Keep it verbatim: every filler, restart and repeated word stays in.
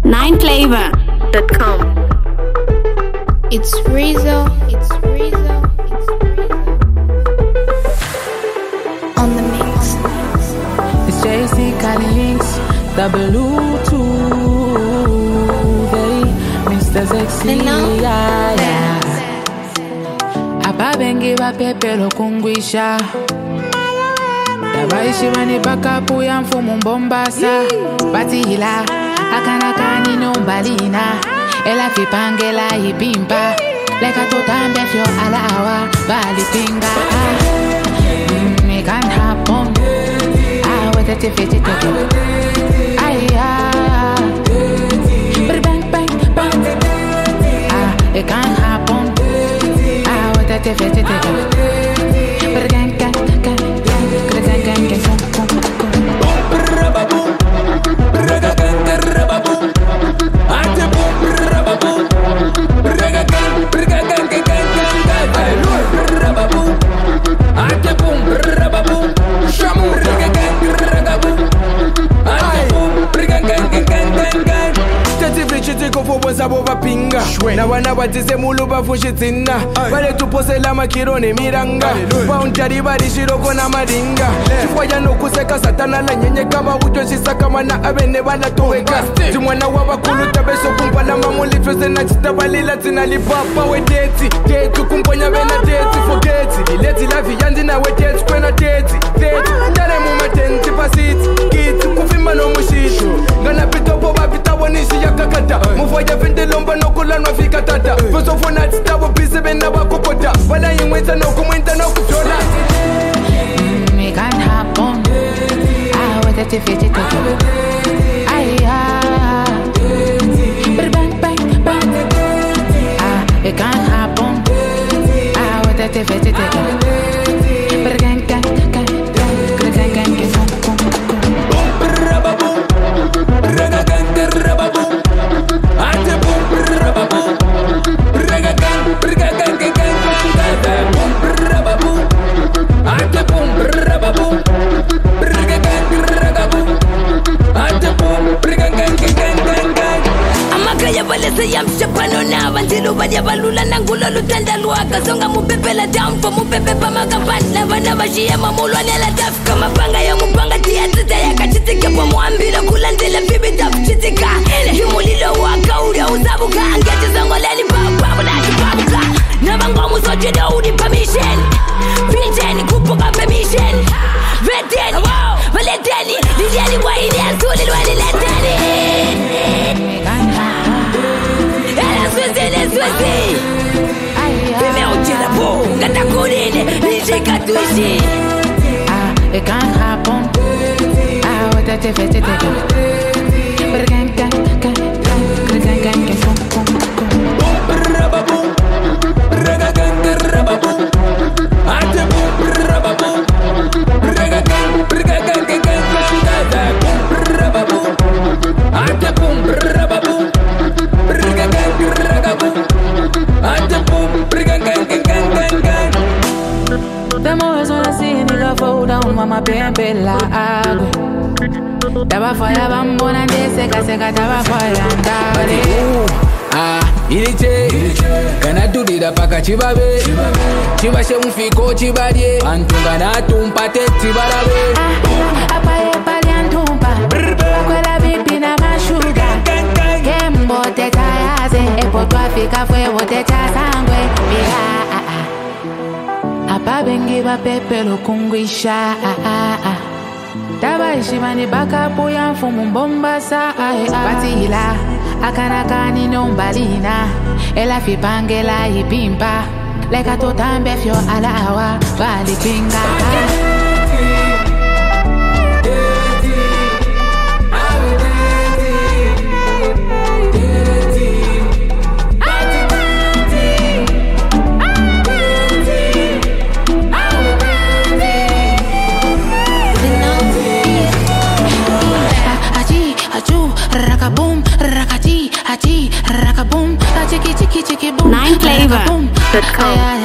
nine flavor dot com. It's Rizzo, it's Rizzo, it's Rizzo. On the mix. It's J C Callings, double two, Mister Sexy, yeah, yeah. Ababengi wa pepe lo kungwisha. Tabaishi wani baka puya mfumu mbombasa. Bati hila, akana kani nombalina. Ela fipangela hipimpa. Leka totambe fyo alawa, bali pinga. It can happen. Ah, what a tifiti toto. Aya. Bang, bang, bang. Ah, it can happen. Ah, what a tifiti toto. Gang, gang, gang, gang, gang, gang, gang, pinga na wana batise mulu bafushitsina bale tuposela makirone miranga pauntari bari shiroko na maringa chifwaya nokuseka satana la nyenyeka bauto shisaka mana abene bana toweka timwana wabakulu tabeso kumpala mamulifese na chitabalila tina lipapa wedeti deti kumponya bena deti forgeti lileti la viyandi na wedeti kwena deti deti ndare mumatenti pasiti kiti kufimba no mushiti ngana pitopo babita wonishi yakakata mufaya vende lomba nokulanwa fika tata fosofona titabo bise bena bakokota wala yimwita nokumwita nokutola. It can happen. Ah, what a tifiti toto. Aya. Bang, bang, bang. Ah, it can happen. Ah, what a tifiti toto. Gang, gang, gang, gang, gang, gang, gang, gang. Amakaya balese yamshapano na bandilu badia balula nangulo lutanda luaka songa mupepela down for mupepe pa makapanda bana bashia mamulwa nela daf kama panga ya mupanga tia tita ya kachitika kwa muambilo kulandela bibi daf chitika yumulilo waka uri uzabuka angete zangoleli papa na kipabuka nabango musoje daudi permission vijen kupuka permission veteni valeteni dijali kwa ili asuli lwali leteni. Swezi Vimeuchila po Gata kurine Nishika tuishi. Ah, it can happen. Ah, what a tifiti toto. Gang, gang, gang, gang, gang, gang, gang, gang. The more as I see nigga fall down, mama pempe la agwe. Taba fire bambona de seka seka taba fire andare. Ah, ilije, kana tudida paka chibabe, chibashe mfiko chibadie, antunga na tumpate chibarabe. Ah, apaye pali antumpa, kwela bibi na mashuga. Kembo te tayaze, epo tuafika fwe wote chasangwe. Yeah, ah, ah. Ababengi ba pepe lo kungwisha. Ah, ah, ah. Tabaishi mani baka puya mfumu mbombasa. Bati hila, akana kani nombalina. Ela fipangela hipimpa. Leka totambe fyo alawa, bali pinga. Rakaboom, rakati, hachi, rakaboom, chiki chiki chiki boom. nine flavor dot com.